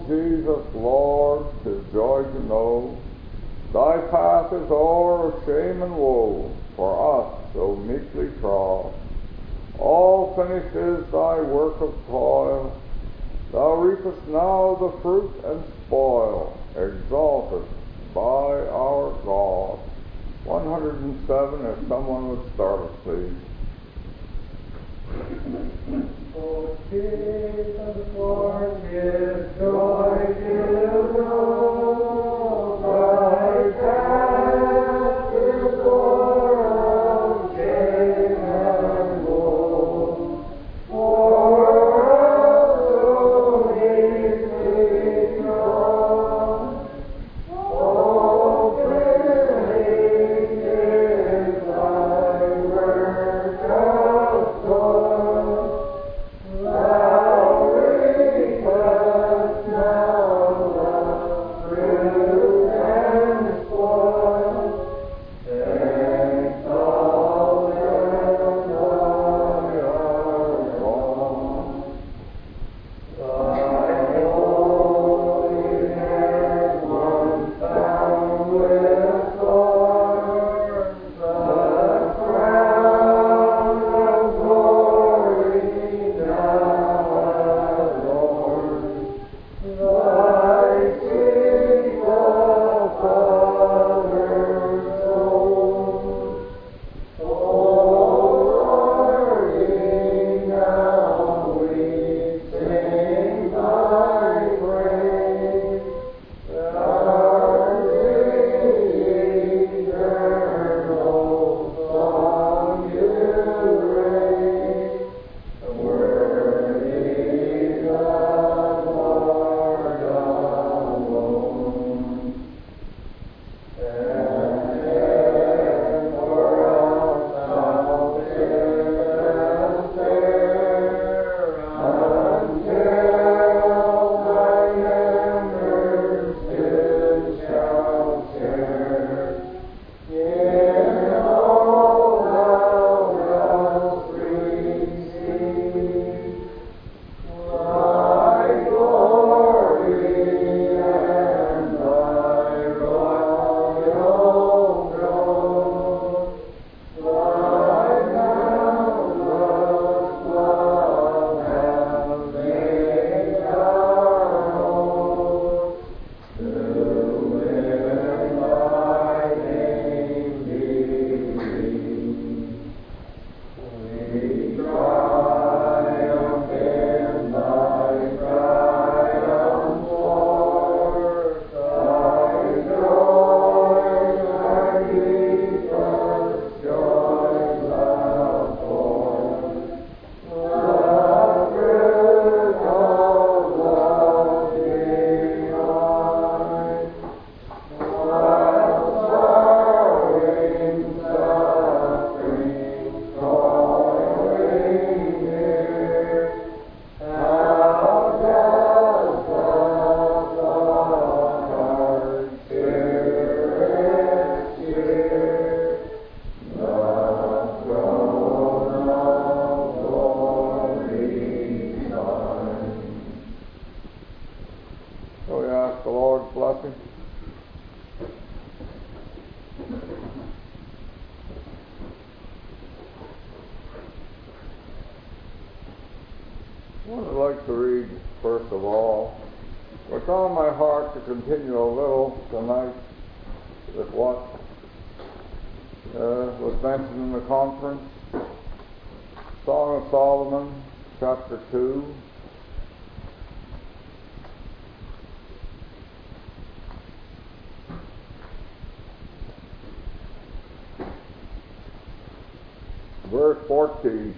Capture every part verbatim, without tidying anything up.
Jesus, Lord, 'tis joy to know Thy path is o'er of shame and woe for us so meekly trod. All finished is Thy work of toil. Thou reapest now the fruit and spoil, exalted by our God. one hundred seven, if someone would start us, please. O Jesus, Lord, give joy to know Thy path is o'er of shame and woe. For us so deeply trod, all filling is Thy work of toil. Thou reapest now the fruit and spoil, exalted by our God. Thy holiness once found with thorns, the crown of glory now adorns. Thy seed the Father's own. O Lord, now we sing Thy praise, our eternal song you raise. Worthy the Lord alone, and for us salvation fair, until Thy members still shall share in all Thou dost receive. Thy glory and Thy royal throne, Thy boundless love hath made our own. To in Thy name believe. We triumph in Thy triumph, Lord. Thy joys and deepest joys Thou pour. The fruit of love divine, while sorrowing, suffering, toiling near, how does the heart spirit cheer? The throne of glory shines. So we ask the Lord's blessing. What I'd like to read, first of all, what's on my heart to continue a little tonight with what uh, was mentioned in the conference. Song of Solomon, chapter two. Verse fourteen.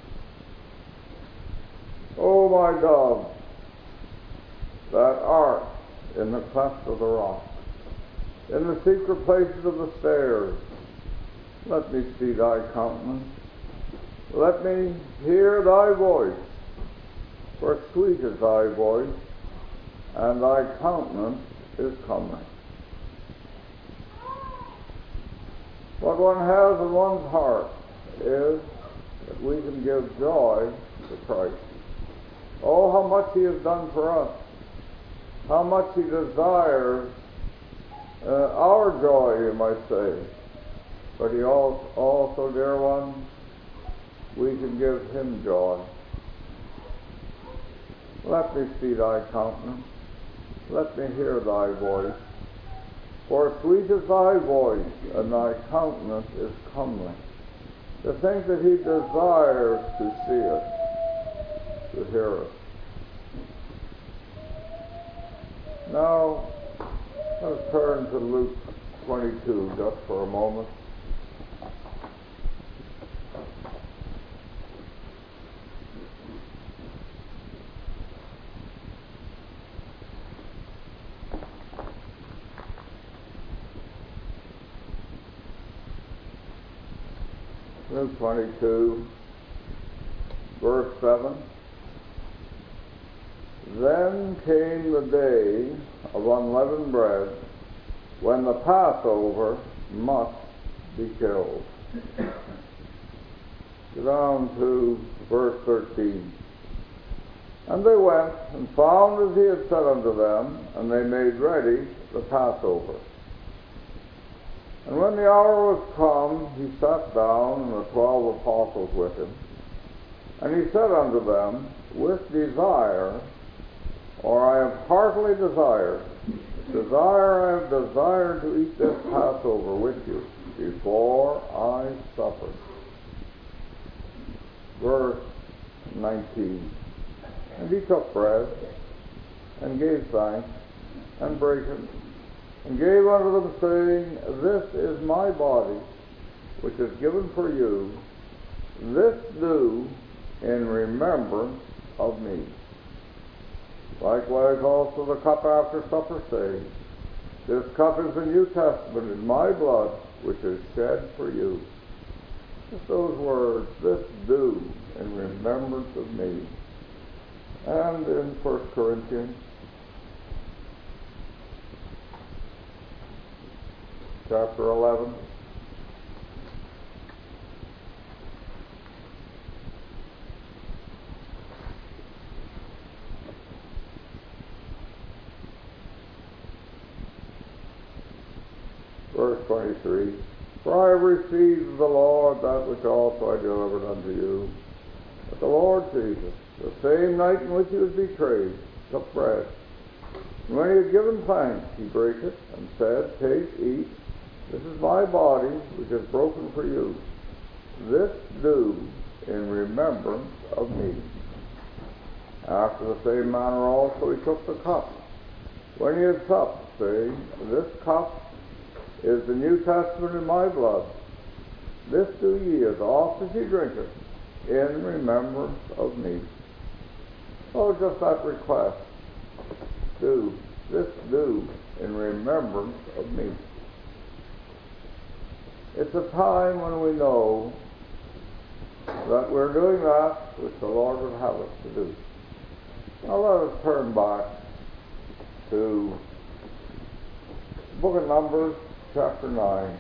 O my dove, that art in the cleft of the rock, in the secret places of the stairs, let me see Thy countenance. Let me hear Thy voice, for sweet is Thy voice, and Thy countenance is comely. What one has in one's heart is that we can give joy to Christ. Oh, how much He has done for us. how much he desires uh, our joy, you might say. But he also, also, dear ones, we can give him joy. Let me see thy countenance. Let me hear thy voice. For sweet is thy voice, and thy countenance is comely. To think that he desires to see us, to hear us. Now, let's turn to Luke twenty-two just for a moment. Luke twenty-two, verse seven. Then came the day of unleavened bread, when the Passover must be killed. Go down to verse thirteen. And they went and found as he had said unto them, and they made ready the Passover. And when the hour was come, he sat down, and the twelve apostles with him. And he said unto them, With desire, or I have heartily desired, desire I have desired to eat this Passover with you before I suffer. Verse nineteen. And he took bread, and gave thanks, and brake it, and gave unto them, saying, This is my body, which is given for you. This do in remembrance of me. Likewise also the cup after supper, saying, This cup is the New Testament in my blood, which is shed for you. Just those words, this do in remembrance of me. And in First Corinthians, chapter eleven. Verse twenty-three. For I have received of the Lord that which also I delivered unto you, that the Lord Jesus, the same night in which he was betrayed, took bread. And when he had given thanks, he brake it, and said, Take, eat. This is my body, which is broken for you. This do in remembrance of me. After the same manner also he took the cup, when he had supped, saying, This cup is the New Testament in my blood. This do ye as oft as ye drink it, in remembrance of me. Oh, just that request. Do. This do in remembrance of me. It's a time when we know that we're doing that which the Lord would have us to do. Now let us turn back to the book of Numbers, chapter nine.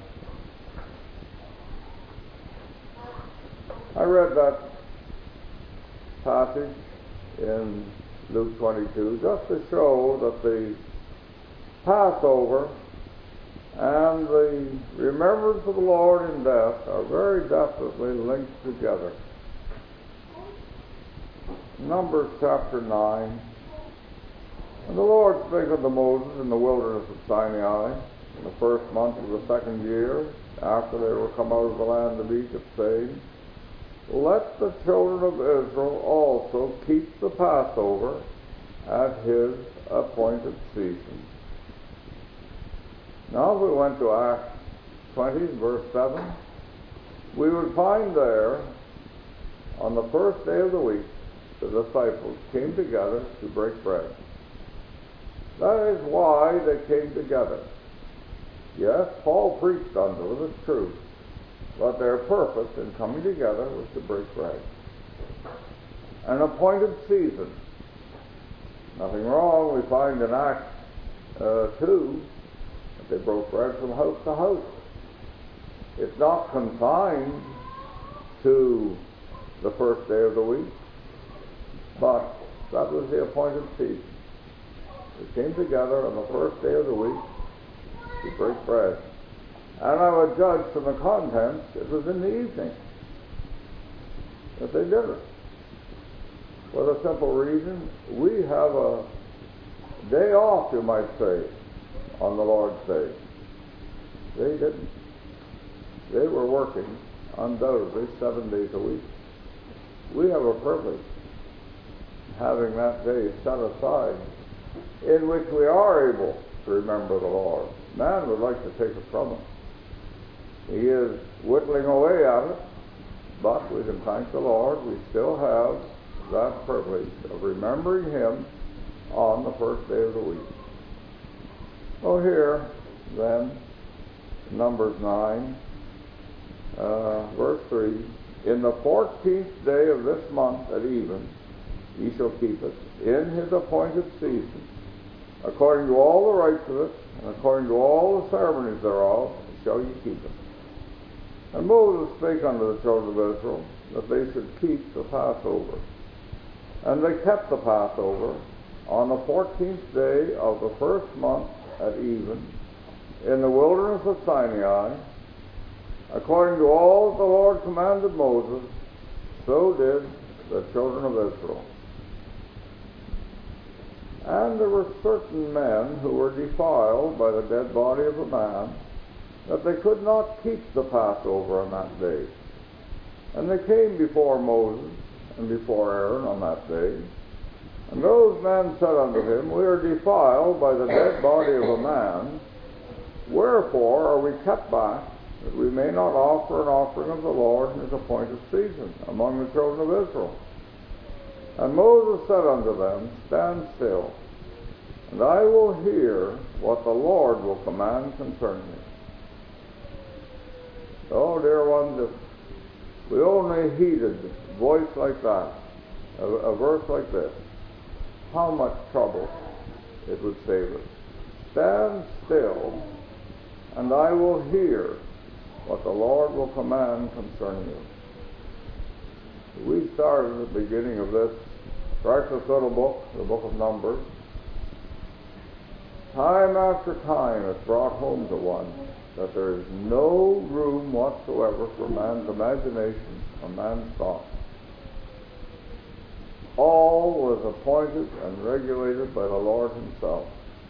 I read that passage in Luke twenty-two just to show that the Passover and the remembrance of the Lord in death are very definitely linked together. Numbers chapter nine. And the Lord spake unto Moses in the wilderness of Sinai in the first month of the second year, after they were come out of the land of Egypt, saying, Let the children of Israel also keep the Passover at his appointed season. Now if we went to Acts twenty, verse seven, we would find there, on the first day of the week, the disciples came together to break bread. That is why they came together. Yes, Paul preached unto them, it's true, but their purpose in coming together was to break bread. An appointed season. Nothing wrong, we find in Acts uh, two, that they broke bread from house to house. It's not confined to the first day of the week, but that was the appointed season. It's came together on the first day of the week to break bread. And I would judge from the contents, it was in the evening that they did it. For the simple reason, we have a day off, you might say, on the Lord's Day. They didn't. They were working, undoubtedly, seven days a week. We have a privilege, having that day set aside, in which we are able to remember the Lord. Man would like to take it from us. He is whittling away at it, but we can thank the Lord. We still have that privilege of remembering Him on the first day of the week. Well, here, then, Numbers nine, uh, verse three, in the fourteenth day of this month at even, ye shall keep it, in his appointed season, according to all the rites of it, and according to all the ceremonies thereof, shall ye keep it. And Moses spake unto the children of Israel, that they should keep the Passover. And they kept the Passover on the fourteenth day of the first month at even, in the wilderness of Sinai, according to all that the Lord commanded Moses, so did the children of Israel. And there were certain men who were defiled by the dead body of a man, that they could not keep the Passover on that day. And they came before Moses and before Aaron on that day. And those men said unto him, we are defiled by the dead body of a man. Wherefore are we kept back, that we may not offer an offering of the Lord in his appointed season among the children of Israel? And Moses said unto them, stand still, and I will hear what the Lord will command concerning you. Oh, dear ones, if we only heeded a voice like that, a, a verse like this, how much trouble it would save us. Stand still, and I will hear what the Lord will command concerning you. We started at the beginning of this precious little book, the book of Numbers. Time after time it's brought home to one that there is no room whatsoever for man's imagination or man's thought. All was appointed and regulated by the Lord himself.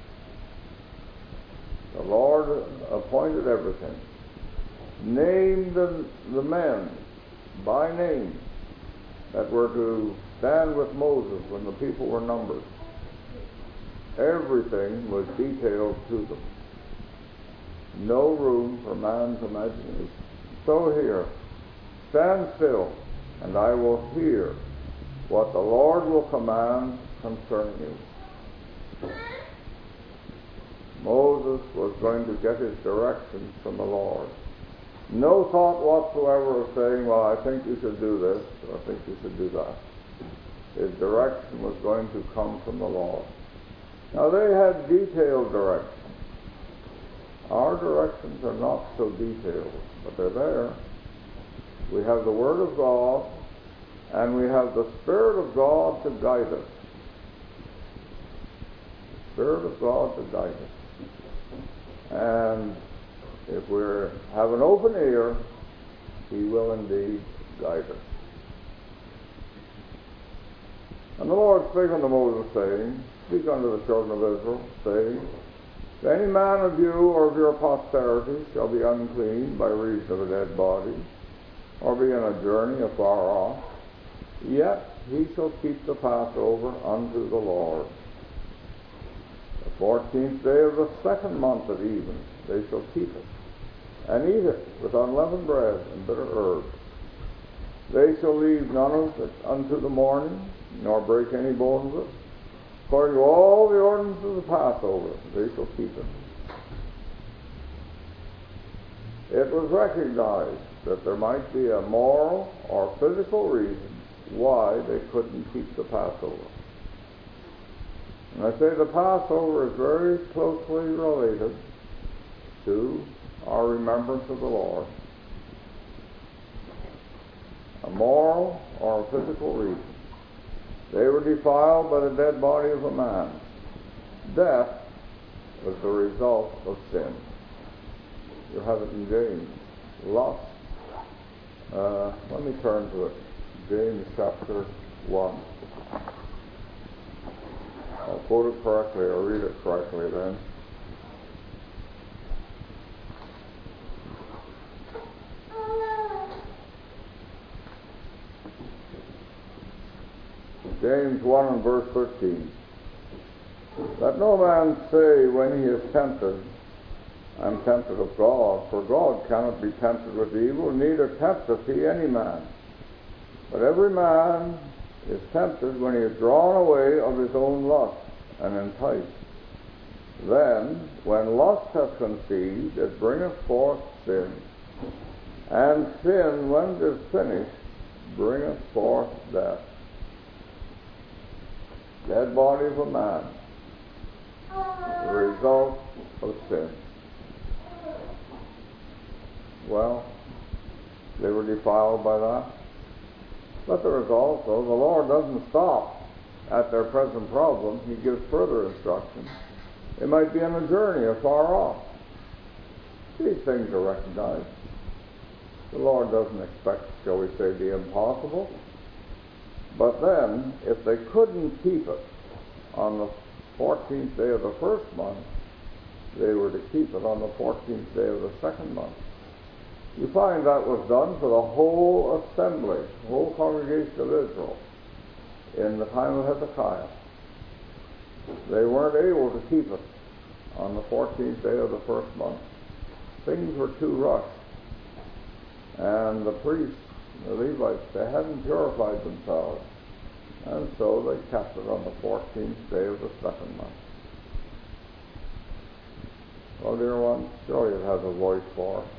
The Lord appointed everything. Named the, the men by name that were to stand with Moses when the people were numbered. Everything was detailed to them. No room for man's imagination. So here, stand still, and I will hear what the Lord will command concerning you. Moses was going to get his directions from the Lord. No thought whatsoever of saying, well, I think you should do this, or I think you should do that. His direction was going to come from the Lord. Now, they had detailed directions. Our directions are not so detailed, but they're there. We have the Word of God, and we have the Spirit of God to guide us. The Spirit of God to guide us. And if we have an open ear, He will indeed guide us. And the Lord spake unto Moses, saying, speak unto the children of Israel, saying, if any man of you or of your posterity shall be unclean by reason of a dead body, or be in a journey afar off, yet he shall keep the Passover unto the Lord. The fourteenth day of the second month at even, they shall keep it, and eat it with unleavened bread and bitter herbs. They shall leave none of it unto the morning, nor break any bone of it. According to all the ordinances of the Passover, they shall keep it. It was recognized that there might be a moral or physical reason why they couldn't keep the Passover. And I say the Passover is very closely related to our remembrance of the Lord. A moral or a physical reason. They were defiled by the dead body of a man. death was the result of sin. You have it in James. Lust. Uh, let me turn to it. James chapter one. I'll quote it correctly, or read it correctly then. James one and verse thirteen. Let no man say when he is tempted, I am tempted of God, for God cannot be tempted with evil, neither tempteth he any man. But every man is tempted when he is drawn away of his own lust and enticed. Then, when lust hath conceived, it bringeth forth sin. And sin, when it is finished, bringeth forth death. Dead body of a man, the result of sin. Well, they were defiled by that. But there is also, the Lord doesn't stop at their present problem. He gives further instruction. They might be on a journey afar off. These things are recognized. The Lord doesn't expect, shall we say, the impossible. But then, if they couldn't keep it on the fourteenth day of the first month, they were to keep it on the fourteenth day of the second month. You find that was done for the whole assembly, the whole congregation of Israel, in the time of Hezekiah. They weren't able to keep it on the fourteenth day of the first month. Things were too rushed. And the priests, the Levites, they hadn't purified themselves. And so they kept it on the fourteenth day of the second month. Well, dear ones, surely it has a voice for us.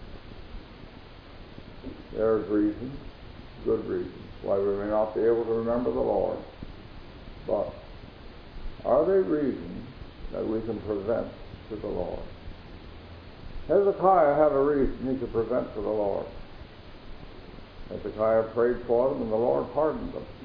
There's reasons, good reasons, why we may not be able to remember the Lord. But are they reasons that we can present to the Lord? Hezekiah had a reason he could present to the Lord. Hezekiah prayed for them and the Lord pardoned them.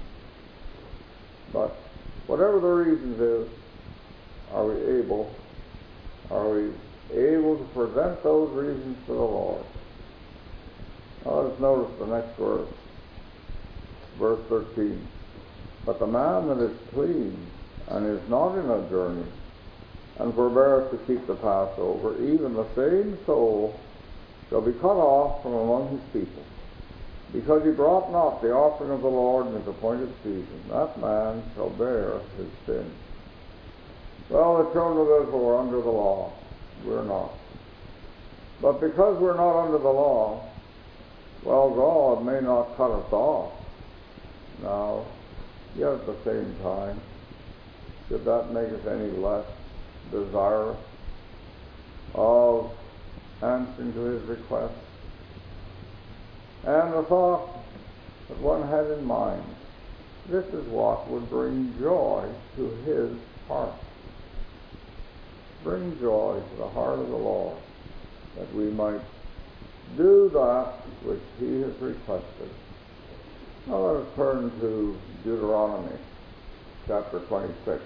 But whatever the reasons is, are we able, are we able to present those reasons to the Lord? Now let's notice the next verse, verse thirteen. But the man that is clean and is not in a journey, and forbeareth to keep the Passover, even the same soul shall be cut off from among his people, because he brought not the offering of the Lord in his appointed season. That man shall bear his sin. Well, the children of Israel were under the law. We're not. But because we're not under the law, well, God may not cut us off. Now, yet at the same time, should that make us any less desirous of answering to his request? And the thought that one had in mind, this is what would bring joy to his heart. Bring joy to the heart of the Lord, that we might do that which he has requested. Now let us turn to Deuteronomy chapter twenty-six.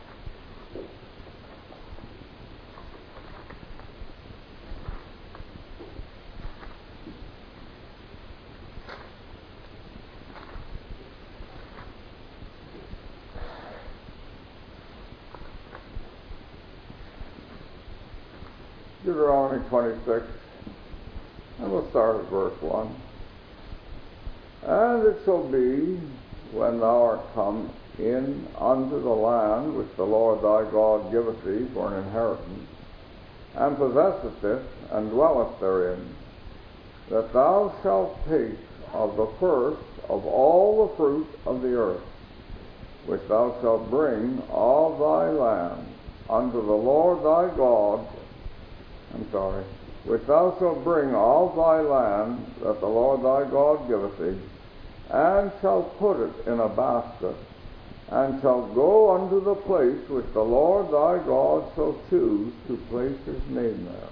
Deuteronomy twenty-six, and we'll start at verse one. And it shall be, when thou art come in unto the land which the Lord thy God giveth thee for an inheritance, and possesseth it, and dwelleth therein, that thou shalt take of the first of all the fruit of the earth, which thou shalt bring of thy land unto the Lord thy God, I'm sorry, which thou shalt bring of thy land that the Lord thy God giveth thee, and shalt put it in a basket, and shalt go unto the place which the Lord thy God shall choose to place his name there.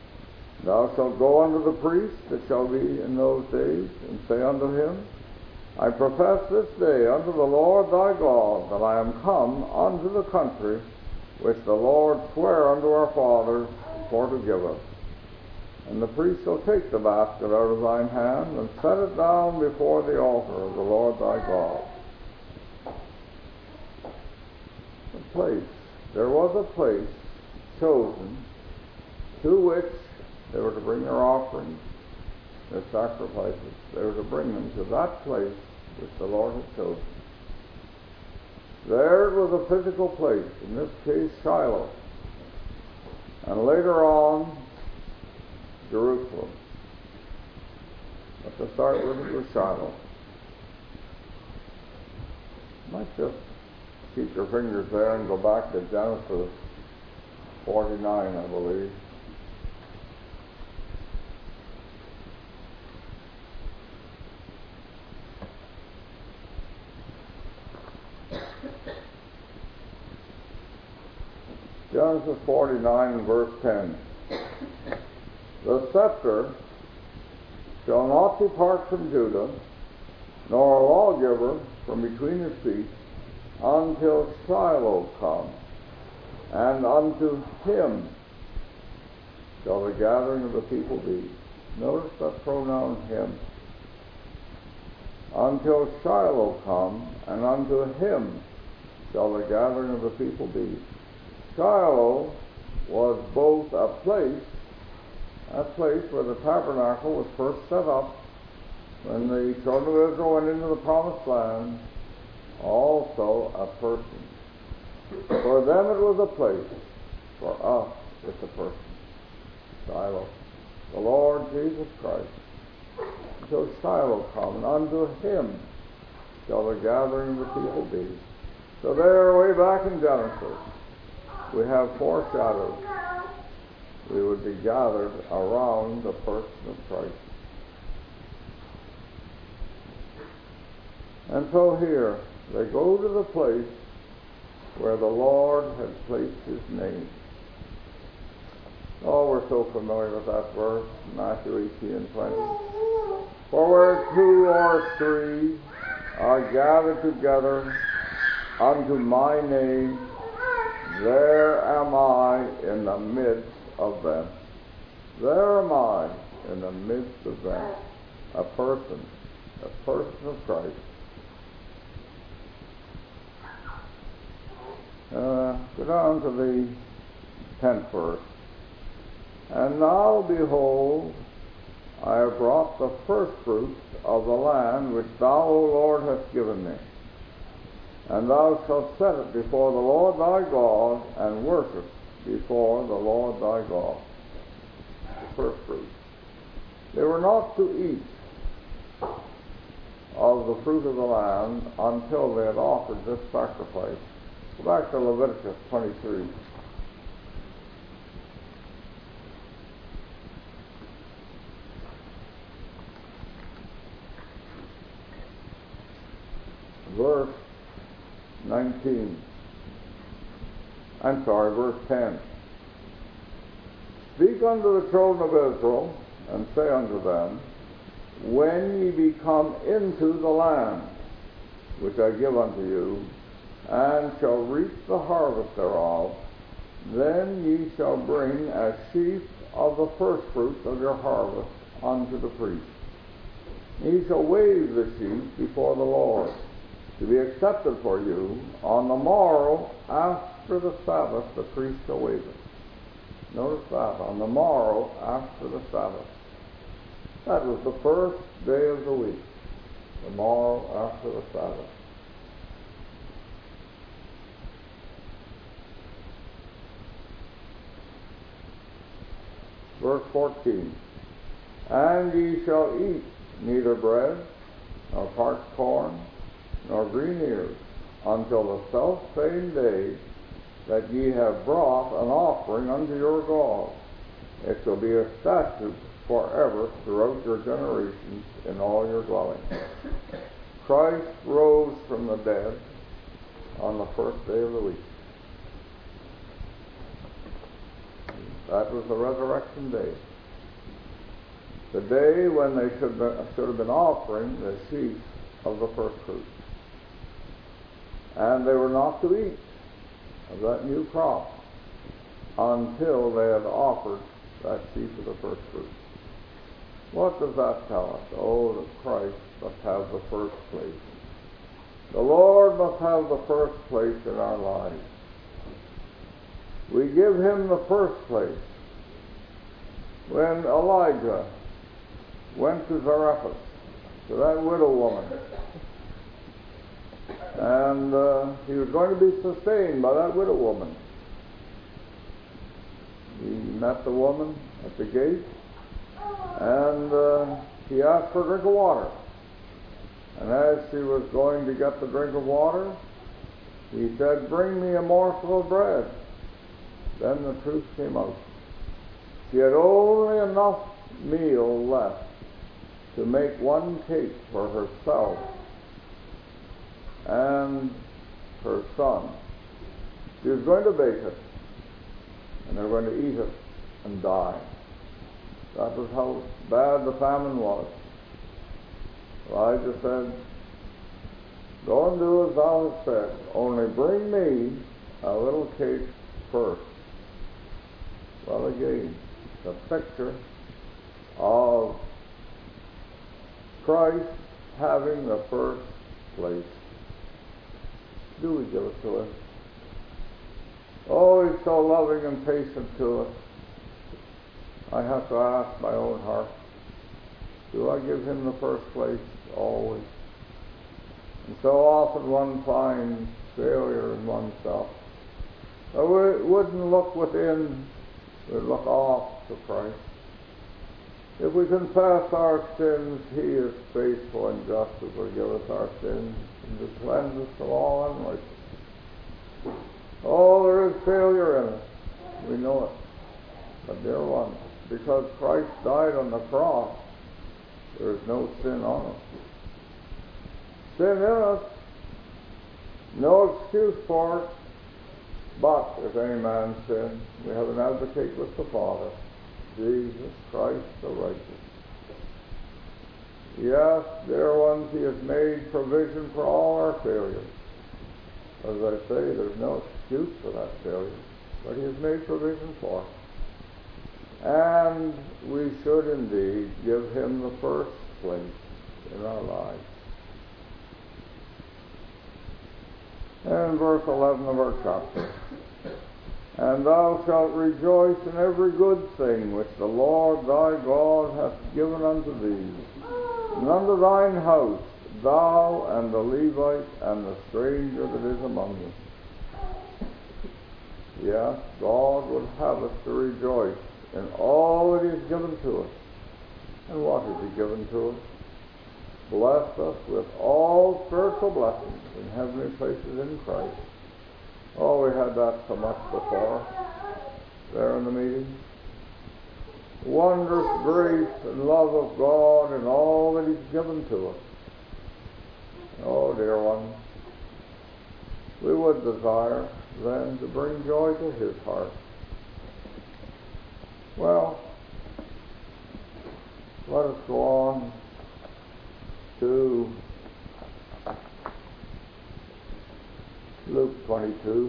Thou shalt go unto the priest that shall be in those days, and say unto him, I profess this day unto the Lord thy God that I am come unto the country which the Lord sware unto our fathers for to give us. And the priest shall take the basket out of thine hand, and set it down before the altar of the Lord thy God. The place. There was a place chosen to which they were to bring their offerings, their sacrifices. They were to bring them to that place which the Lord had chosen. There it was a physical place, in this case Shiloh. And later on, Jerusalem. But to start with, it was Shiloh. You might just keep your fingers there and go back to Genesis forty-nine, I believe. Genesis forty-nine and verse ten. The scepter shall not depart from Judah, nor a lawgiver from between his feet, until Shiloh come, and unto him shall the gathering of the people be. Notice that pronoun him. Until Shiloh come, and unto him shall the gathering of the people be. Shiloh was both a place, a place where the tabernacle was first set up when the children of Israel went into the promised land, also a person. For them it was a place, for us it's a person. Shiloh, the Lord Jesus Christ. Until Shiloh come, and unto him shall the gathering of the people be. So there, way back in Genesis, we have foreshadowed we would be gathered around the person of Christ. And so here, they go to the place where the Lord had placed his name. Oh, we're so familiar with that verse, Matthew eighteen and twenty. For where two or three are gathered together unto my name, there am I in the midst of them. There am I in the midst of them. A person, a person of Christ. Uh, go down to the tenth verse. And now, behold, I have brought the first fruits of the land which thou, O Lord, hast given me. And thou shalt set it before the Lord thy God, and worship before the Lord thy God. The first fruits. They were not to eat of the fruit of the land until they had offered this sacrifice. Go back to Leviticus twenty-three. Verse nineteen. I'm sorry, verse ten. Speak unto the children of Israel, and say unto them, when ye be come into the land which I give unto you, and shall reap the harvest thereof, then ye shall bring a sheaf of the first fruits of your harvest unto the priest. Ye shall wave the sheaf before the Lord, to be accepted for you. On the morrow after the Sabbath the priest shall wave it. Notice that, on the morrow after the Sabbath. That was the first day of the week, the morrow after the Sabbath. Verse fourteen. And ye shall eat neither bread, nor parched corn, nor green ears, until the selfsame day that ye have brought an offering unto your God. It shall be a statute forever throughout your generations in all your dwellings. Christ rose from the dead on the first day of the week. That was the resurrection day. The day when they should, be, should have been offering the sheaf of the first fruits. And they were not to eat of that new crop until they had offered that sheaf of the first fruits. What does that tell us? Oh, that Christ must have the first place. The Lord must have the first place in our lives. We give him the first place. When Elijah went to Zarephath, to that widow woman, and uh, he was going to be sustained by that widow woman. He met the woman at the gate, and uh, he asked for a drink of water. And as she was going to get the drink of water, he said, "Bring me a morsel of bread." Then the truth came out. She had only enough meal left to make one cake for herself and her son. She was going to bake it, and they were going to eat it and die. That was how bad the famine was. Elijah said, "Go and do as thou hast said, only bring me a little cake first." Well, again, the picture of Christ having the first place. Do we give it to him? Oh, he's so loving and patient to us. I have to ask my own heart, do I give him the first place always? And so often one finds failure in oneself. I wouldn't look within, we'd look off to Christ. If we confess our sins, he is faithful and just to forgive us our sins and to cleanse us from all unrighteousness. Oh, there is failure in us. We know it. But dear one, because Christ died on the cross, there is no sin on us. Sin in us, no excuse for it. But if any man sin, we have an advocate with the Father, Jesus Christ the righteous. Yes, dear ones, he has made provision for all our failures. As I say, there's no excuse for that failure, but he has made provision for it. And we should indeed give him the first place in our lives. And verse eleven of our chapter. "And thou shalt rejoice in every good thing which the Lord thy God hath given unto thee, and unto thine house, thou and the Levite and the stranger that is among you." Yes, God would have us to rejoice in all that he has given to us. And what has he given to us? Blessed us with all spiritual blessings in heavenly places in Christ. Oh, we had that so much before, there in the meeting. Wondrous grace and love of God and all that he's given to us. Oh, dear one, we would desire then to bring joy to his heart. Well, let us go on to Luke twenty-two.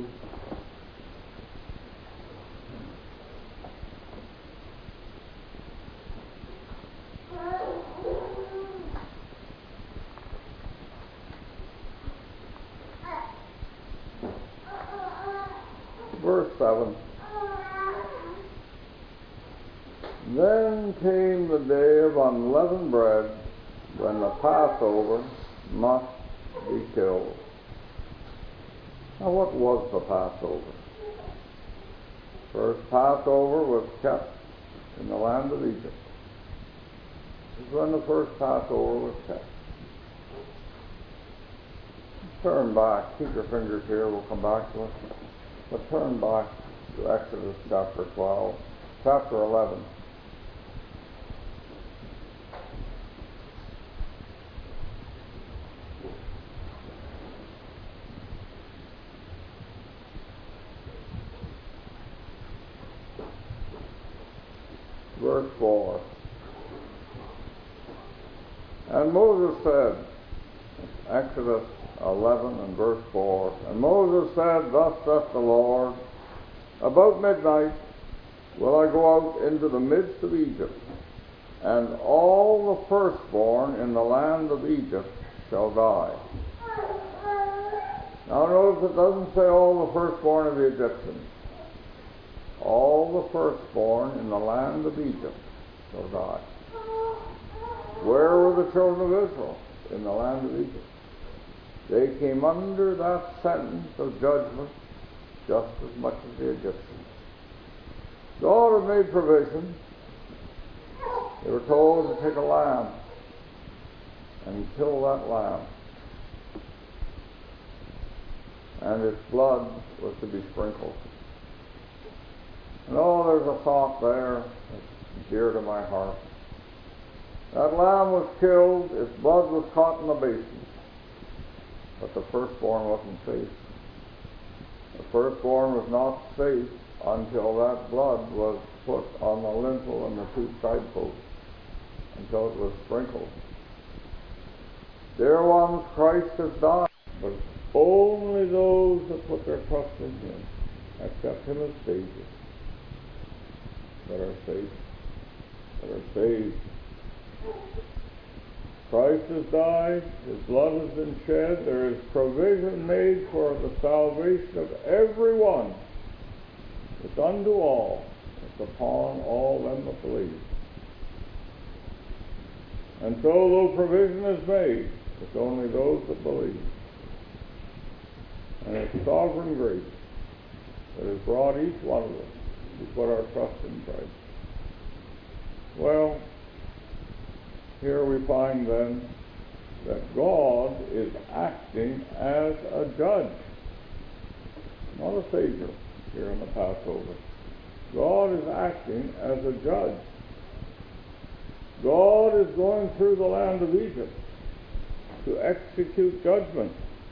Verse seven. "Then came the day of unleavened bread, when the Passover must be killed." Now, what was the Passover? First Passover was kept in the land of Egypt. This is when the first Passover was kept. Turn back. Keep your fingers here. We'll come back to it. But turn back to Exodus chapter twelve, chapter eleven. Verse four. "And Moses said, Exodus eleven and verse four. And Moses said, Thus saith the Lord, About midnight will I go out into the midst of Egypt, and all the firstborn in the land of Egypt shall die. Now notice it doesn't say all the firstborn of the Egyptians. All the firstborn in the land of Egypt shall die. Where were the children of Israel? In the land of Egypt. They came under that sentence of judgment just as much as the Egyptians. God had made provision. They were told to take a lamb and kill that lamb. And its blood was to be sprinkled. And oh, there's a thought there that's dear to my heart. That lamb was killed, its blood was caught in the basin. But the firstborn wasn't safe. The firstborn was not safe until that blood was put on the lintel and the two side posts, until it was sprinkled. Dear ones, Christ has died, but only those that put their trust in Him, accept Him as Savior, that are saved, that are saved. Christ has died, His blood has been shed, there is provision made for the salvation of everyone. It's unto all, it's upon all them that believe. And so, though provision is made, it's only those that believe. And it's sovereign grace that has brought each one of us to put our trust in Christ. Well, here we find then that God is acting as a judge, not a Savior here in the Passover. God is acting as a judge. God is going through the land of Egypt to execute judgment.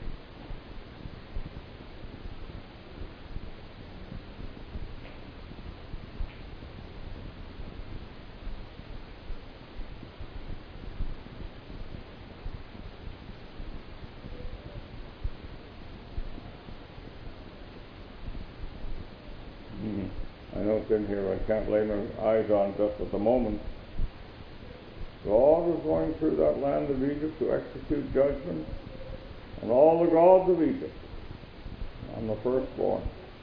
I know it's in here, I can't lay my eyes on it just at the moment. God was going through that land of Egypt to execute judgment on all the gods of Egypt, on the firstborn.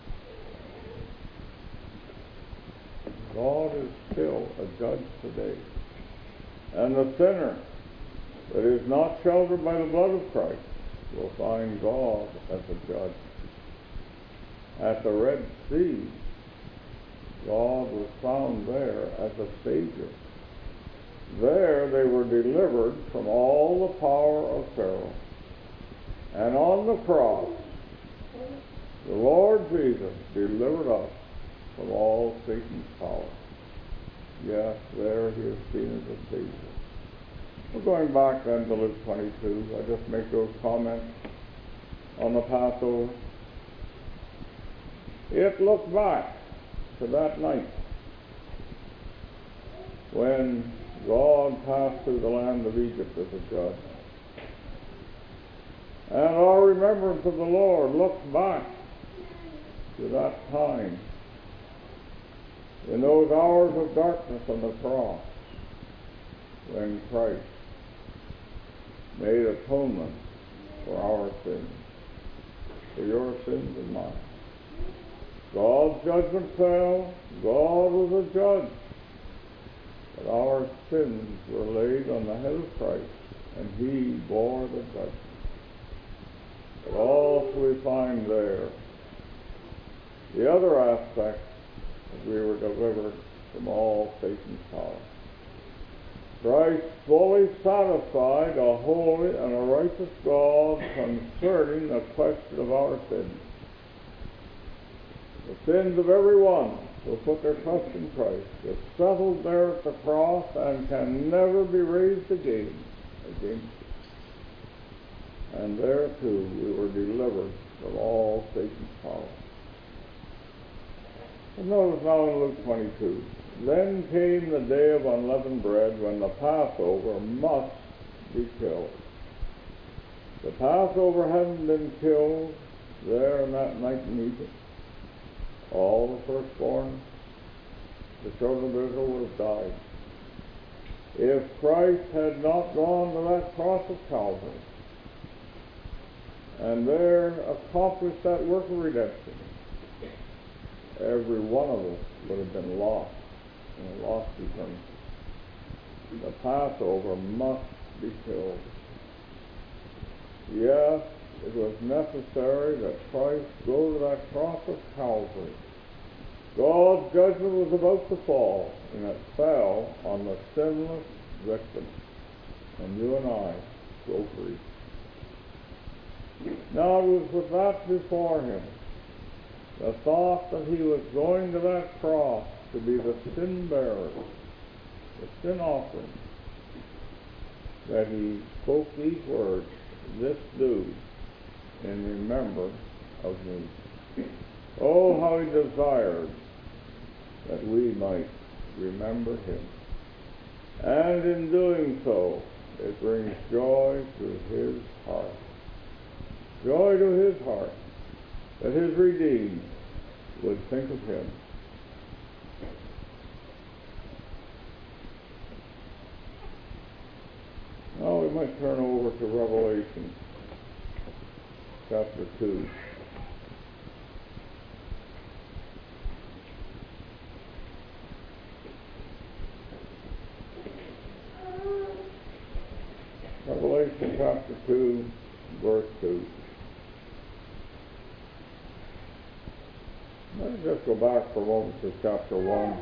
God is still a judge today. And the sinner that is not sheltered by the blood of Christ will find God as a judge. At the Red Sea, God was found there as a Savior. There they were delivered from all the power of Pharaoh. And on the cross, the Lord Jesus delivered us from all Satan's power. Yes, there He is seen as a Savior. We're going back then to Luke twenty-two. I just make those comments on the Passover. It looked back to that night when God passed through the land of Egypt as a judge. And our remembrance of the Lord looks back to that time, in those hours of darkness on the cross, when Christ made atonement for our sins, for your sins and mine. God's judgment fell, God was a judge, but our sins were laid on the head of Christ, and He bore the judgment. But also we find there the other aspect that we were delivered from all Satan's power. Christ fully satisfied a holy and a righteous God concerning the question of our sins. The sins of everyone who put their trust in Christ is settled there at the cross and can never be raised again against it. And there too we were delivered from all Satan's power. And notice now in Luke twenty-two, then came the day of unleavened bread when the Passover must be killed. The Passover hadn't been killed there in that night in Egypt, all the firstborn, the children of Israel would have died. If Christ had not gone to that cross of Calvary and there accomplished that work of redemption, every one of us would have been lost in a lost eternity. The Passover must be killed. Yes, it was necessary that Christ go to that cross of Calvary. God's judgment was about to fall, and it fell on the sinless victim, and you and I go free. Now it was with that before him, the thought that he was going to that cross to be the sin bearer, the sin offering, that he spoke these words, "This do in remembrance of me." Oh, how he desired that we might remember him. And in doing so, it brings joy to his heart. Joy to his heart that his redeemed would think of him. Now we might turn over to Revelation chapter two. Revelation chapter two, verse two. Let's just go back for a moment to chapter one.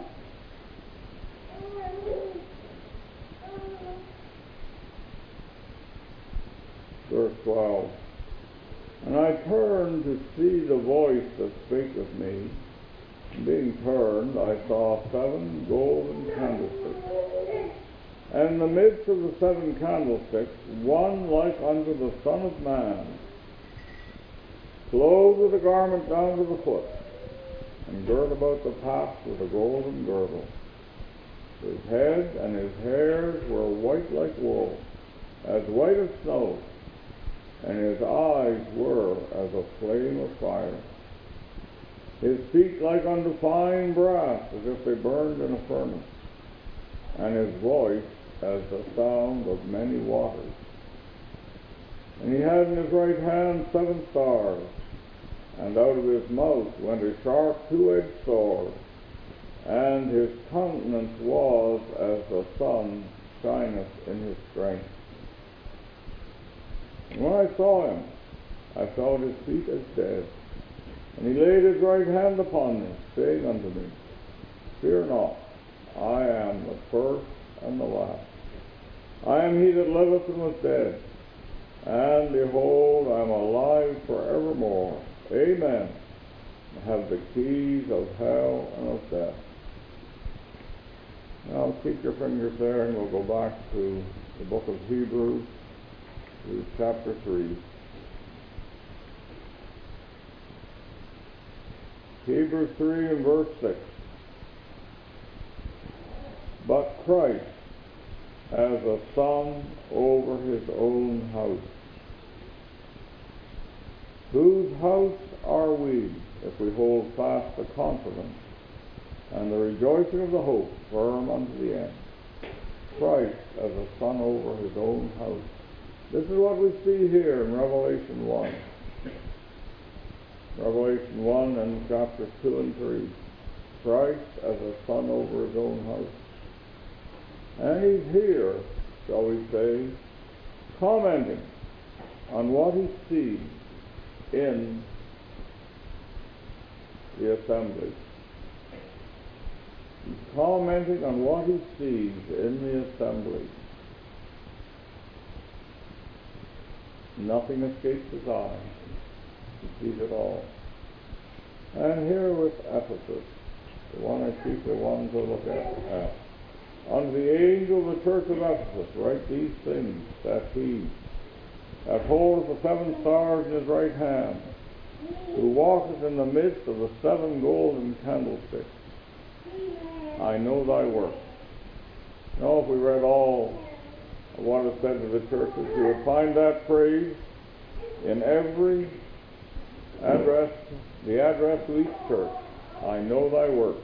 Verse twelve. And I turned to see the voice that spake with me. And being turned, I saw seven golden candlesticks. And in the midst of the seven candlesticks, one like unto the Son of Man, clothed with a garment down to the foot, and girt about the paps with a golden girdle. His head and his hairs were white like wool, as white as snow, and his eyes were as a flame of fire. His feet like unto fine brass, as if they burned in a furnace, and his voice as the sound of many waters. And he had in his right hand seven stars, and out of his mouth went a sharp two-edged sword, and his countenance was as the sun shineth in his strength. And when I saw him, I fell at his feet as dead. And he laid his right hand upon me, saying unto me, Fear not, I am the first and the last. I am he that liveth and was dead, and behold, I am alive forevermore. Amen. I have the keys of hell and of death. Now keep your fingers there, and we'll go back to the book of Hebrews, to chapter three. Hebrews three and verse six. But Christ as a son over his own house. Whose house are we if we hold fast the confidence and the rejoicing of the hope firm unto the end? Christ as a son over his own house. This is what we see here in Revelation one. Revelation one and chapters two and three. Christ as a son over his own house. And he's here, shall we say, commenting on what he sees in the assembly. He's commenting on what he sees in the assembly. Nothing escapes his eye. He sees it all. And here with Ephesus, the one I chiefly wanted to look at. at. Unto the angel of the church of Ephesus write these things, that he that holdeth the seven stars in his right hand, who walketh in the midst of the seven golden candlesticks. I know thy works. Now, if we read all of what is said to the churches, you would find that phrase in every address, the address to each church. I know thy works.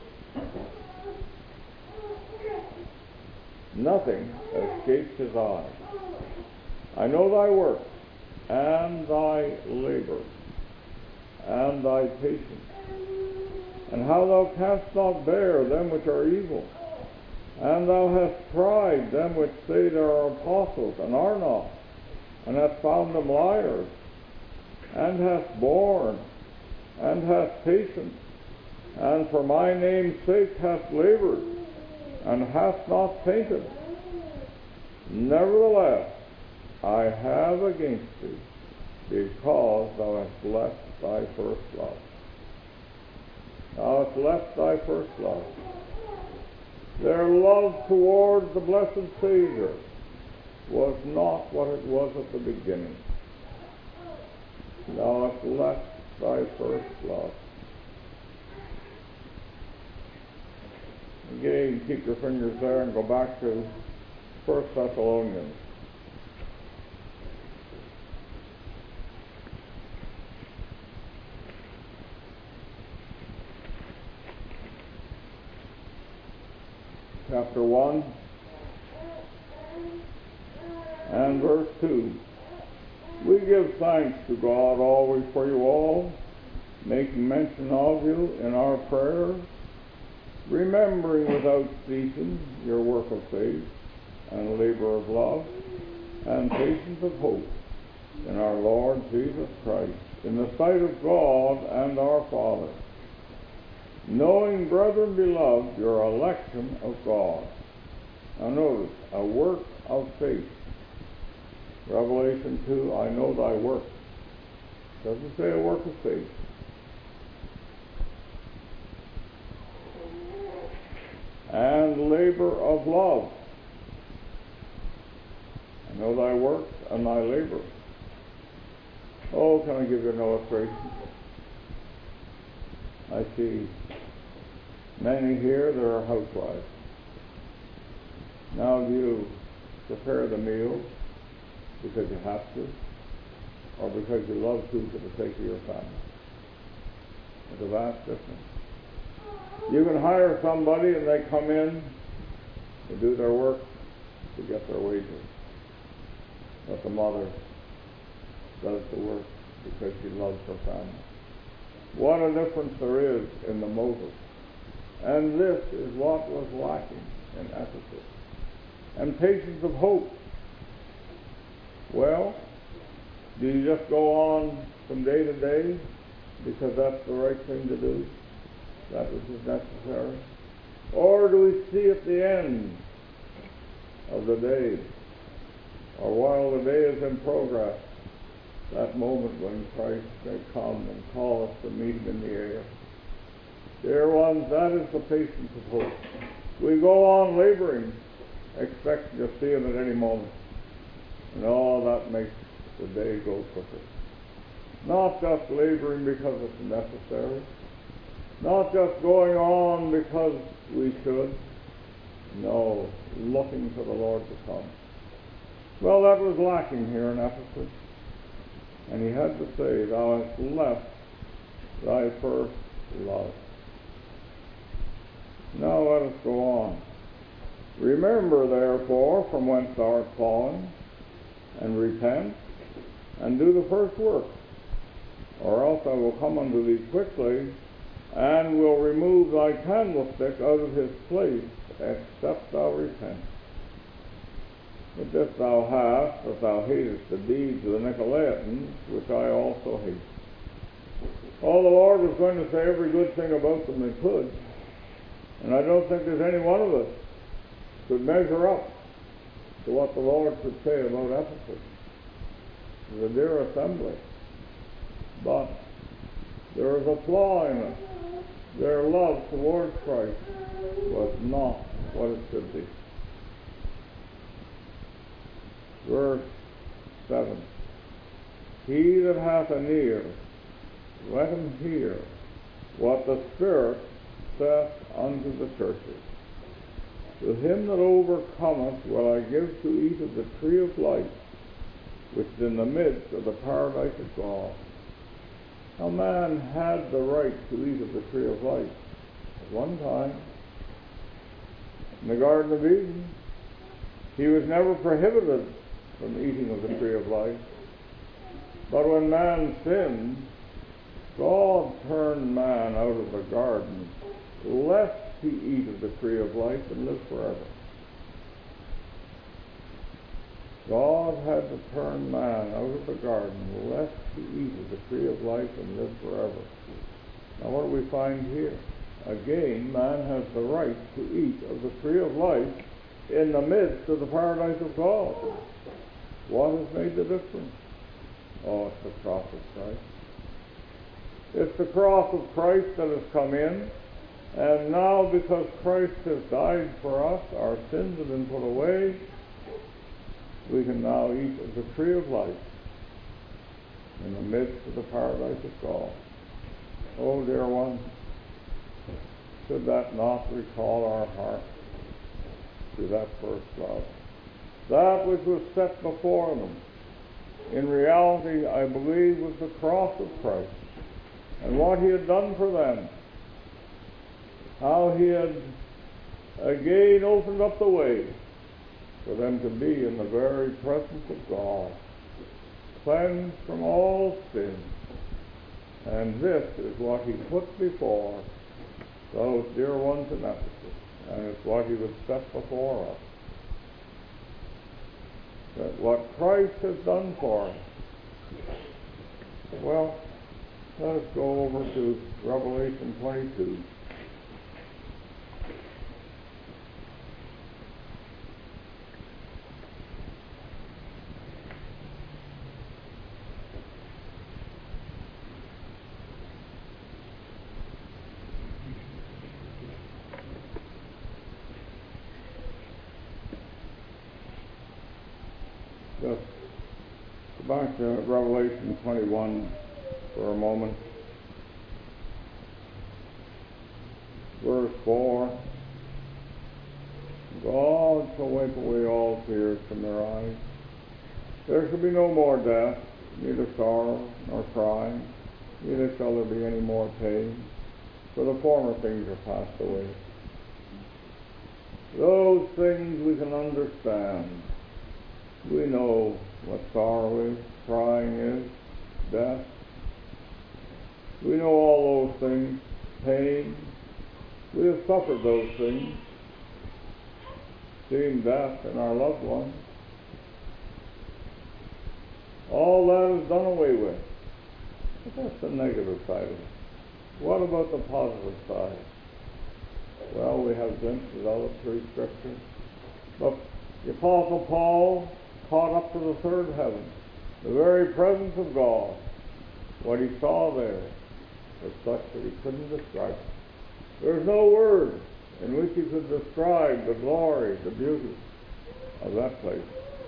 Nothing escapes his eye. I know thy works, and thy labor, and thy patience, and how thou canst not bear them which are evil, and thou hast tried them which say they are apostles, and are not, and hast found them liars, and hast borne, and hast patience, and for my name's sake hast labored, and hast not fainted. Nevertheless, I have against thee, because thou hast left thy first love. Thou hast left thy first love. Their love towards the blessed Savior was not what it was at the beginning. Thou hast left thy first love. Again, keep your fingers there and go back to First Thessalonians. Chapter one and verse two. We give thanks to God always for you all, making mention of you in our prayers, remembering without ceasing your work of faith and labor of love and patience of hope in our Lord Jesus Christ, in the sight of God and our Father, knowing, brethren beloved, your election of God. Now notice, a work of faith. Revelation two, I know thy work. Doesn't say a work of faith. And labor of love. I know thy works and thy labor. Oh, can I give you an illustration? I see many here that are housewives. Now, do you prepare the meal because you have to, or because you love to for the sake of your family? There's a vast difference. You can hire somebody and they come in to do their work to get their wages. But the mother does the work because she loves her family. What a difference there is in the motive. And this is what was lacking in Ephesus. And patience of hope. Well, do you just go on from day to day because that's the right thing to do? That which is necessary? Or do we see at the end of the day, or while the day is in progress, that moment when Christ may come and call us to meet him in the air? Dear ones, that is the patience of hope. We go on laboring, expecting to see him at any moment. And all that makes the day go quicker. Not just laboring because it's necessary. Not just going on because we should. No, looking for the Lord to come. Well, that was lacking here in Ephesus. And he had to say, thou hast left thy first love. Now let us go on. Remember, therefore, from whence thou art fallen, and repent, and do the first work, or else I will come unto thee quickly, and will remove thy candlestick out of his place, except thou repent. But this thou hast, that thou hatest the deeds of the Nicolaitans, which I also hate. Oh, the Lord was going to say every good thing about them they could, and I don't think there's any one of us could measure up to what the Lord could say about Ephesus. It was a dear assembly, but there is a flaw in it. Their love towards Christ was not what it should be. Verse seven. He that hath an ear, let him hear what the Spirit saith unto the churches. To him that overcometh will I give to eat of the tree of life, which is in the midst of the paradise of God. Now man had the right to eat of the tree of life at one time. In the Garden of Eden, he was never prohibited from eating of the tree of life. But when man sinned, God turned man out of the garden, lest he eat of the tree of life and live forever. God had to turn man out of the garden, lest he eat of the tree of life and live forever. Now what do we find here? Again, man has the right to eat of the tree of life in the midst of the paradise of God. What has made the difference? Oh, it's the cross of Christ. It's the cross of Christ that has come in, and now because Christ has died for us, our sins have been put away, we can now eat of the tree of life in the midst of the paradise of God. Oh, dear one, should that not recall our heart to that first love? That which was set before them, in reality, I believe, was the cross of Christ and what he had done for them. How he had again opened up the way for them to be in the very presence of God, cleansed from all sin. And this is what he put before those dear ones in Ephesus, and it's what he would set before us. That what Christ has done for us. Well, let us go over to Revelation twenty-two. Just go back to Revelation twenty-one for a moment. Verse four. God shall wipe away all tears from their eyes. There shall be no more death, neither sorrow nor crying, neither shall there be any more pain, for the former things are passed away. Those things we can understand. We know what sorrow is, crying is, death. We know all those things, pain. We have suffered those things, seen death in our loved ones. All that is done away with. But that's the negative side of it. What about the positive side? Well, we have glimpses of it through Scripture. But the Apostle Paul caught up to the third heaven, the very presence of God. What he saw there was such that he couldn't describe it. There's no word in which he could describe the glory, the beauty of that place.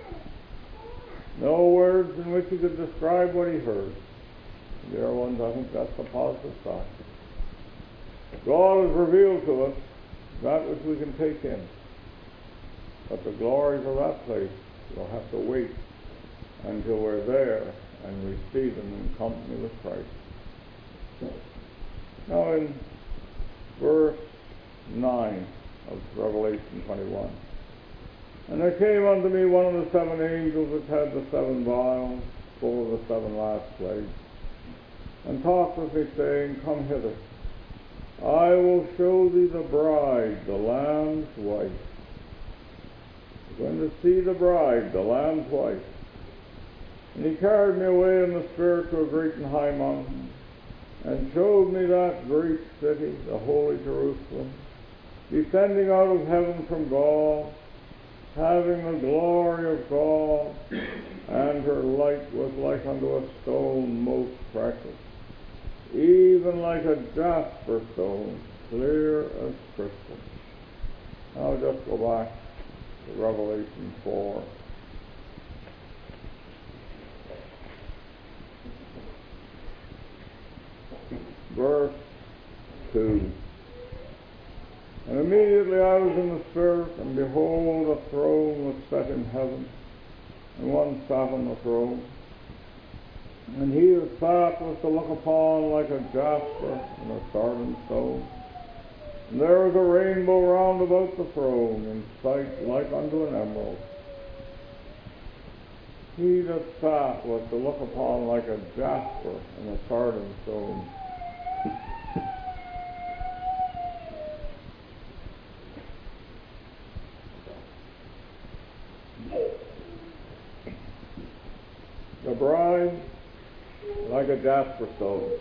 No words in which he could describe what he heard. Dear ones, I think that's the positive side. God has revealed to us that which we can take in. But the glories of that place, we'll have to wait until we're there and receive them in company with Christ. Now in verse nine of Revelation twenty-one. And there came unto me one of the seven angels which had the seven vials full of the seven last plagues, and talked with me, saying, Come hither, I will show thee the bride, the Lamb's wife. You're going to see the bride, the Lamb's wife. And he carried me away in the Spirit to a great and high mountain, and showed me that great city, the holy Jerusalem, descending out of heaven from God, having the glory of God, and her light was like unto a stone most precious, even like a jasper stone, clear as crystal. Now just go back to Revelation four. Verse two. And immediately I was in the Spirit, and behold, a throne was set in heaven, and one sat on the throne. And he that sat was to look upon like a jasper and a sardine stone. And there was a rainbow round about the throne, in sight like unto an emerald. He that sat was to look upon like a jasper and a sardine stone. The bride like a jasper stone.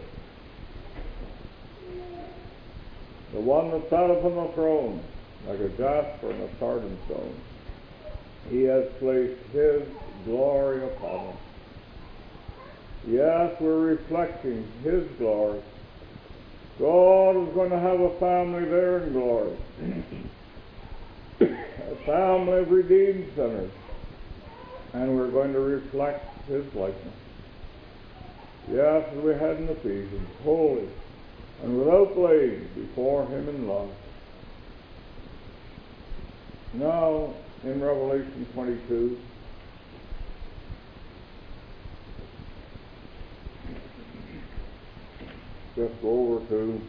The one that sat upon the throne like a jasper and a sardine stone. He has placed his glory upon us. Yes, we're reflecting his glory. God is going to have a family there in glory. A family of redeemed sinners. And we're going to reflect his likeness. Yes, as we had in Ephesians, holy and without blame before him in love. Now, in Revelation twenty-two, just go over to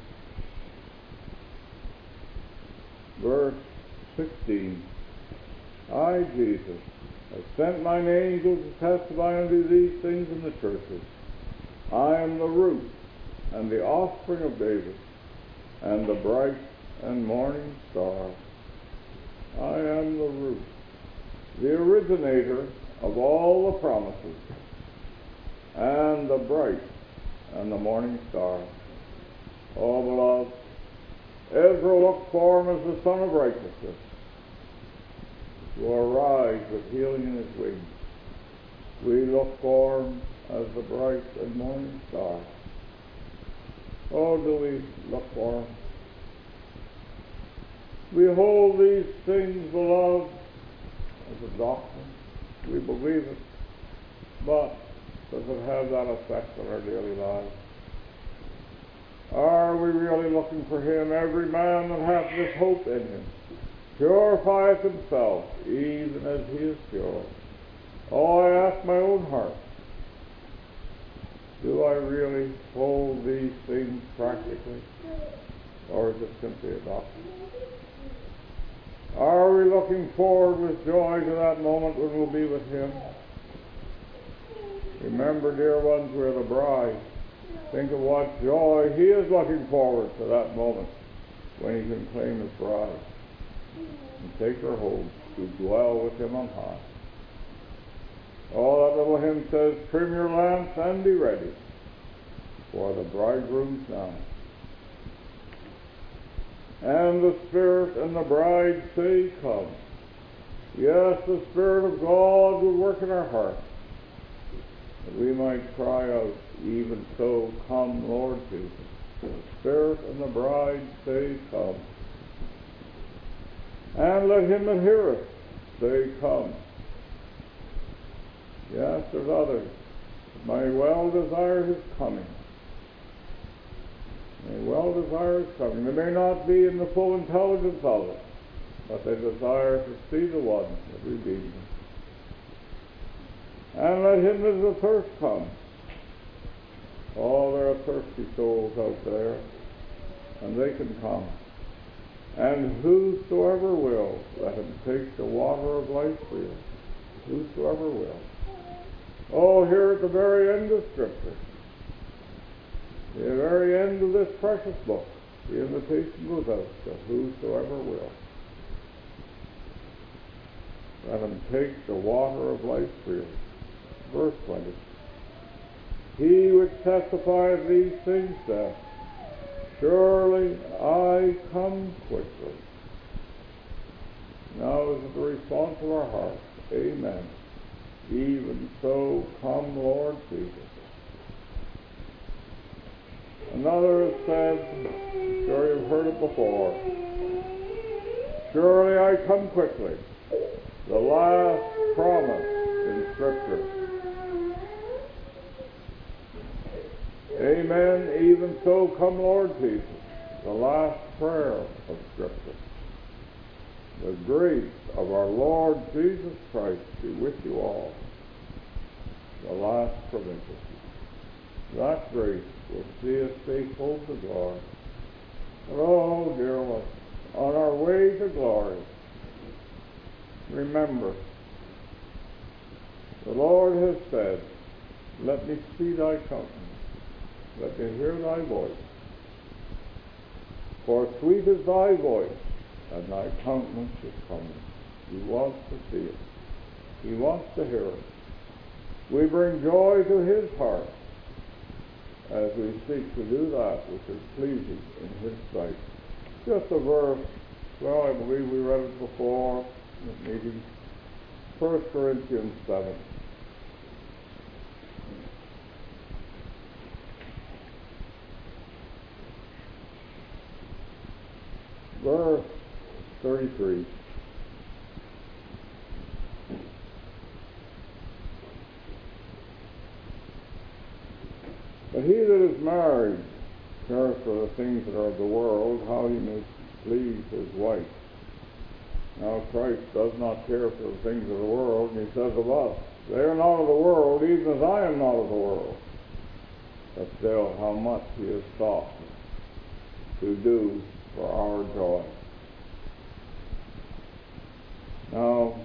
verse sixteen. I, Jesus, have sent mine angels to testify unto these things in the churches. I am the root and the offspring of David, and the bright and morning star. I am the root, the originator of all the promises, and the bright and the morning star. Oh, beloved, Israel looked for him as the Son of Righteousness, to arise with healing in his wings. We look for him as the bright and morning star. Oh, do we look for him? We hold these things, beloved, as a doctrine. We believe it. But does it have that effect on our daily lives? Are we really looking for him? Every man that hath this hope in him purifieth himself, even as he is pure. Oh, I ask my own heart, do I really hold these things practically? Or is it simply a doctrine? Are we looking forward with joy to that moment when we'll be with him? Remember, dear ones, we're the bride. Think of what joy he is looking forward to that moment when he can claim his bride and take her home to dwell with him on high. Oh, that little hymn says, trim your lamps and be ready, for the bridegroom's now. And the Spirit and the bride say, come. Yes, the Spirit of God would work in our hearts, that we might cry out, even so, come, Lord Jesus. The Spirit and the bride say, come. And let him that heareth say, come. Yes, there's others that may well desire his coming. May well desire his coming. They may not be in the full intelligence of it, but they desire to see the one that redeemed them. And let him that is athirst come. Oh, there are thirsty souls out there, and they can come. And whosoever will, let him take the water of life freely. Whosoever will. Oh, here at the very end of Scripture, the very end of this precious book, the invitation goes out to whosoever will. Let him take the water of life freely. Verse twenty. He which testifieth these things saith, surely I come quickly. Now is the response of our hearts. Amen. Even so, come, Lord Jesus. Another has said, sure you've heard it before, surely I come quickly. The last promise in Scripture. Amen. Even so, come, Lord Jesus. The last prayer of Scripture. The grace of our Lord Jesus Christ be with you all. the last provincial. That grace will see us faithful to glory. Oh, dear Lord, on our way to glory, remember, the Lord has said, let me see thy countenance, let me hear thy voice. For sweet is thy voice, and thy countenance is coming. He wants to see it. He wants to hear it. We bring joy to his heart as we seek to do that which is pleasing in his sight. Just a verse, well, I believe we read it before, maybe First Corinthians seven. Verse thirty-three. But he that is married cares for the things that are of the world, how he may please his wife. Now Christ does not care for the things of the world, and he says of us, they are not of the world, even as I am not of the world. But still, how much he has sought to do for our joy. Now,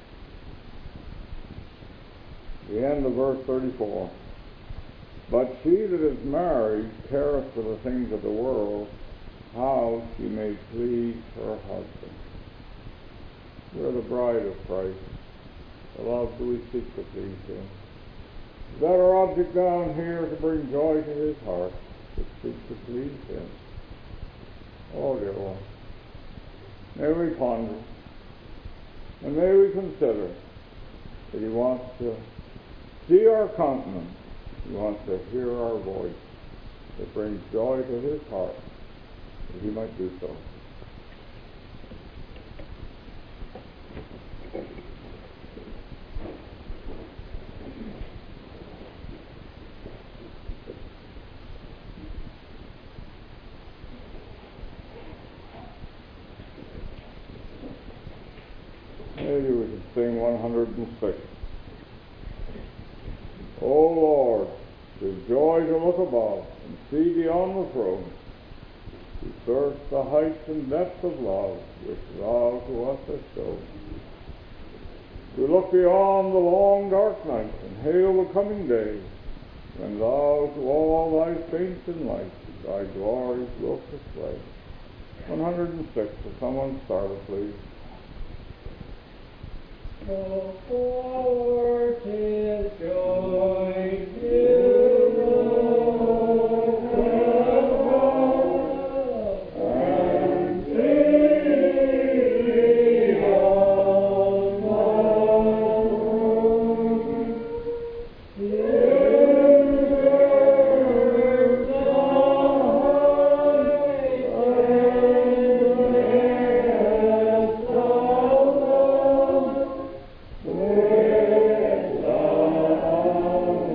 the end of verse thirty-four. But she that is married careth for the things of the world, how she may please her husband. We're the bride of Christ. Beloved, do we seek to please him? Is that our object down here, to bring joy to his heart, to seek to please him? Oh, dear Lord, may we ponder, and may we consider that he wants to see our countenance, he wants to hear our voice, that brings joy to his heart, that he might do so. Maybe we could sing one hundred six. O Lord, 'tis joy to look above and see beyond the throne, to search the heights and depths of love which thou to us hast shown. To look beyond the long dark night and hail the coming day, when thou to all thy saints in light thy glories wilt display. one hundred six. If someone start it, please. Go forth his joy to know and see on the Oh,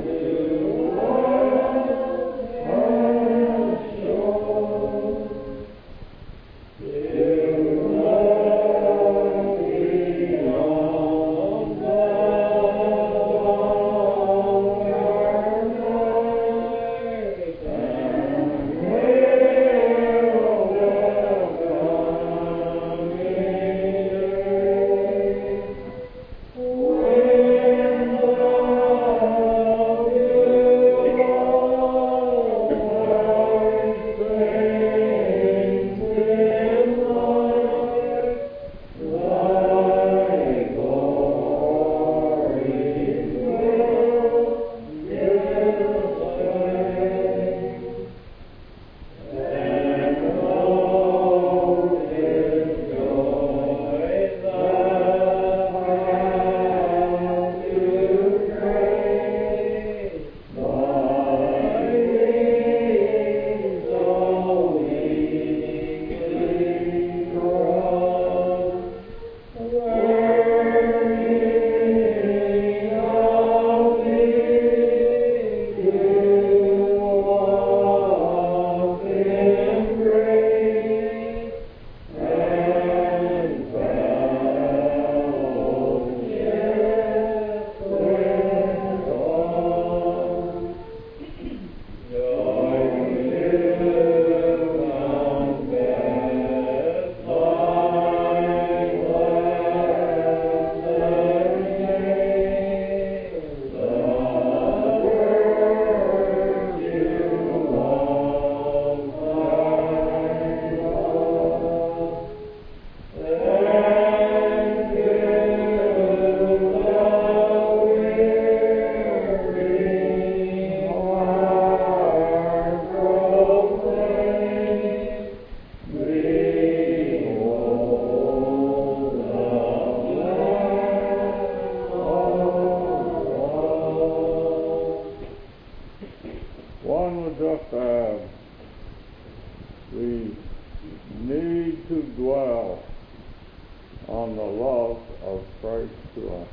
dwell on the love of Christ to us,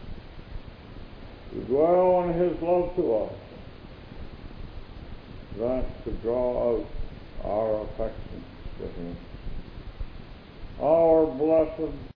to dwell on his love to us, that to draw out our affections to him. Our blessed